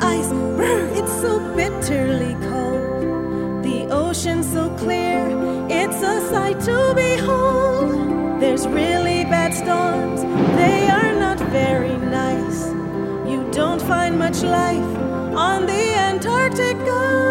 ice, brr, it's so bitterly cold. The ocean so clear, it's a sight to behold. There's really bad storms, they are not very nice. You don't find much life on the Antarctica.